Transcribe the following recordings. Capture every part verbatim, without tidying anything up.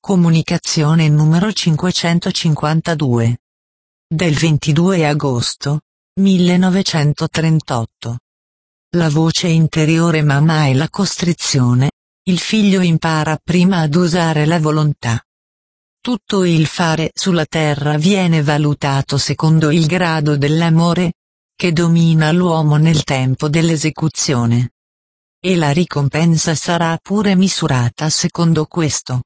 Comunicazione numero cinquecentocinquantadue. Del ventidue agosto millenovecentotrentotto. La voce interiore mamma e la costrizione. Il figlio impara prima ad usare la volontà. Tutto il fare sulla terra viene valutato secondo il grado dell'amore che domina l'uomo nel tempo dell'esecuzione. E la ricompensa sarà pure misurata secondo questo.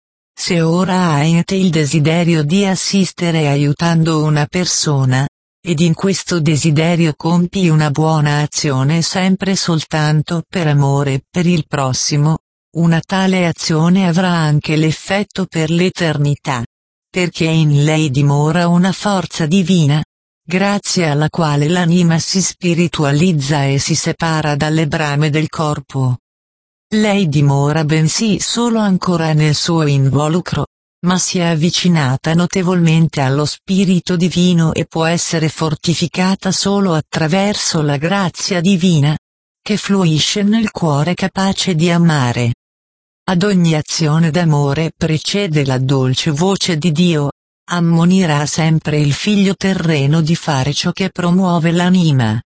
Se ora avete il desiderio di assistere aiutando una persona, ed in questo desiderio compi una buona azione sempre soltanto per amore per il prossimo, una tale azione avrà anche l'effetto per l'eternità, perché in lei dimora una forza divina, grazie alla quale l'anima si spiritualizza e si separa dalle brame del corpo. Lei dimora bensì solo ancora nel suo involucro, ma si è avvicinata notevolmente allo spirito divino e può essere fortificata solo attraverso la grazia divina, che fluisce nel cuore capace di amare. Ad ogni azione d'amore precede la dolce voce di Dio, ammonirà sempre il figlio terreno di fare ciò che promuove l'anima.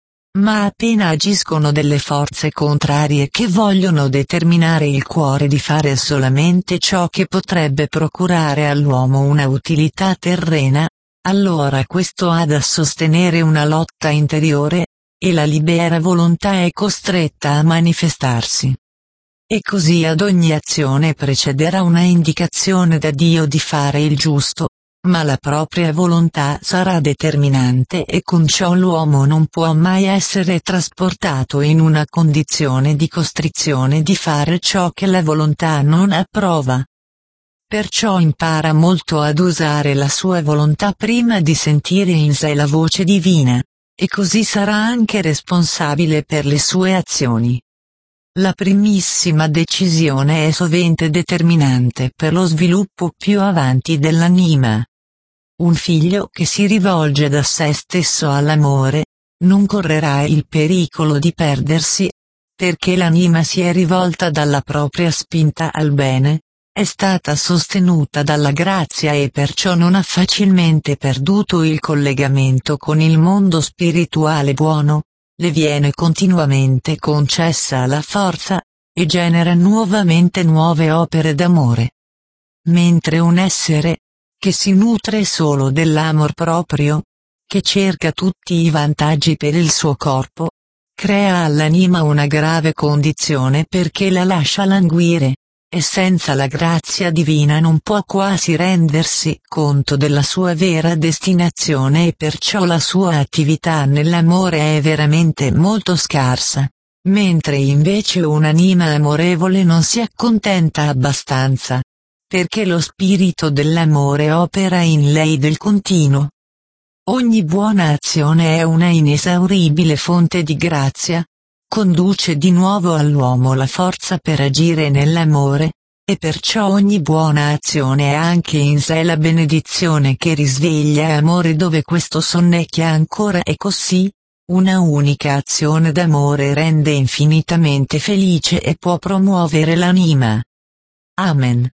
Ma appena agiscono delle forze contrarie che vogliono determinare il cuore di fare solamente ciò che potrebbe procurare all'uomo una utilità terrena, allora questo ha da sostenere una lotta interiore, e la libera volontà è costretta a manifestarsi. E così ad ogni azione precederà una indicazione da Dio di fare il giusto, ma la propria volontà sarà determinante e con ciò l'uomo non può mai essere trasportato in una condizione di costrizione di fare ciò che la volontà non approva. Perciò impara molto ad usare la sua volontà prima di sentire in sé la voce divina, e così sarà anche responsabile per le sue azioni. La primissima decisione è sovente determinante per lo sviluppo più avanti dell'anima. Un figlio che si rivolge da sé stesso all'amore, non correrà il pericolo di perdersi, perché l'anima si è rivolta dalla propria spinta al bene, è stata sostenuta dalla grazia e perciò non ha facilmente perduto il collegamento con il mondo spirituale buono, le viene continuamente concessa la forza, e genera nuovamente nuove opere d'amore. Mentre un essere, che si nutre solo dell'amor proprio, che cerca tutti i vantaggi per il suo corpo, crea all'anima una grave condizione perché la lascia languire, e senza la grazia divina non può quasi rendersi conto della sua vera destinazione e perciò la sua attività nell'amore è veramente molto scarsa, mentre invece un'anima amorevole non si accontenta abbastanza, perché lo spirito dell'amore opera in lei del continuo. Ogni buona azione è una inesauribile fonte di grazia, conduce di nuovo all'uomo la forza per agire nell'amore, e perciò ogni buona azione ha anche in sé la benedizione che risveglia amore dove questo sonnecchia ancora e così, una unica azione d'amore rende infinitamente felice e può promuovere l'anima. Amen.